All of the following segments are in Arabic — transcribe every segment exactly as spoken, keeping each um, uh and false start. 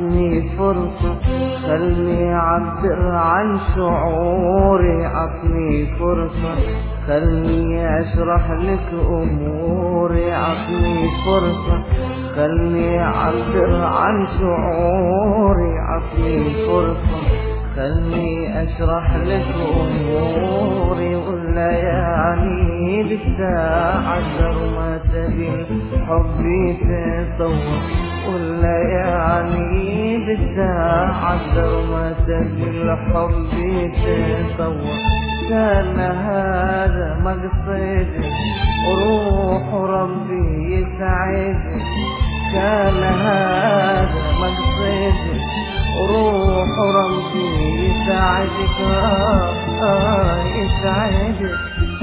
عطني فرصة خلني أعبر عن شعوري، عطني فرصة خلني أشرح لك أموري، عطني فرصة خلني أعبر عن شعوري، عطني فرصة خلني أشرح لك أموري. ولا يعني بالساعة ما تبي الحب تطور، ولا يعني بالساعة ما تبي الحب تطور. كان هذا مقصدي وروح ربي يسعدك، كان هذا مقصدي وروح ربي يسعدك، آه آه يسعدك.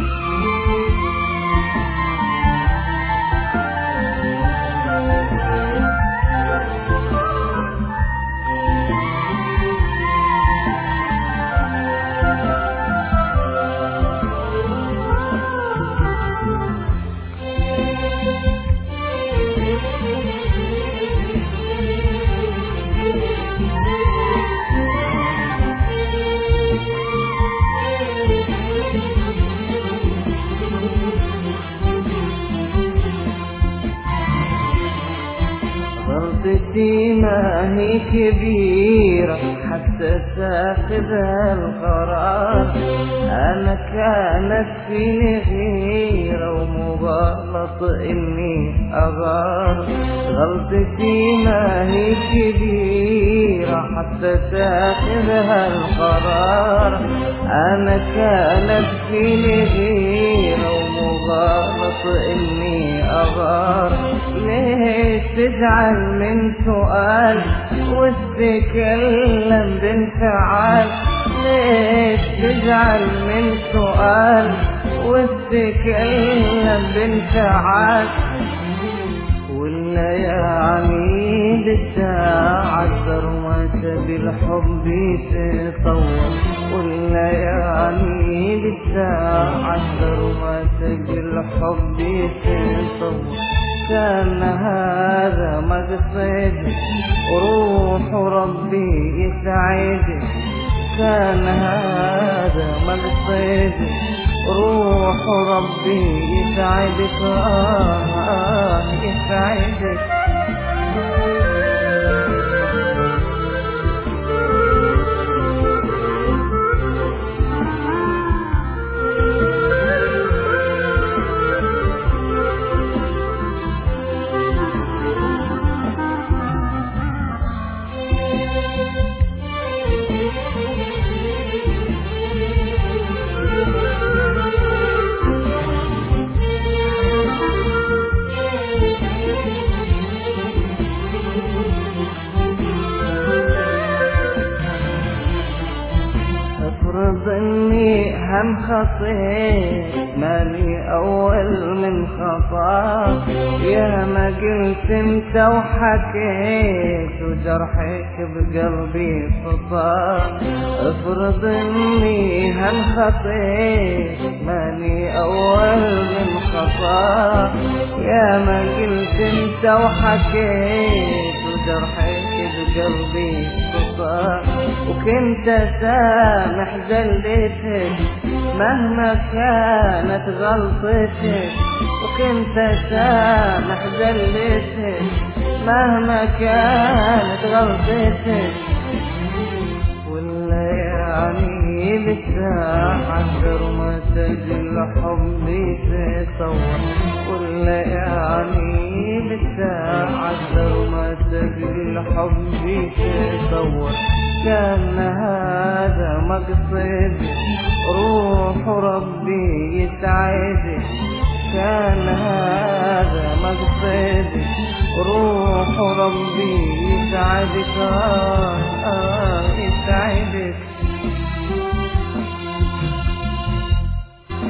غلطتي ما هي كبيرة حتى تاخذ القرار، أنا كانت فيني غيرة ومغالط إني أغار. غلطتي ما هي كبيرة حتى تاخذ القرار، أنا كانت فيني غيرة ومغالط إني أغار. ليش تزعل من سؤال وتتكلم بانفعال؟ ليش تزعل من سؤال وتتكلم بانفعال؟ ولا يعني بالساعة ما تبي الحب تطور، ولا يعني بالساعة ما تبي الحب تطور. كان هذا مقصدي وروح ربي يسعدك، كان هذا مقصدي وروح ربي يسعدك، آه آه يسعدك. افرض اني هم خطيت مالي اول من خطا، يا ما قلت انت وحكيت وجرحك بقلبي خطا. افرض اني هم خطيت مالي اول من خطا، يا ما قلت انت وحكيت وجرحك بقلبي خطا. وكنت سامح زلتك مهما كانت غلطتك، وكنت سامح زلتك مهما كانت غلطتك. ولا يعني بالساعة ما تجي الحب تطور، ولا يعني بالساعة ما تجي الحب تطور. كان هذا مقصدي روح ربي يسعدك، كان هذا مقصدي روح ربي يسعدك، آه آه يسعدك.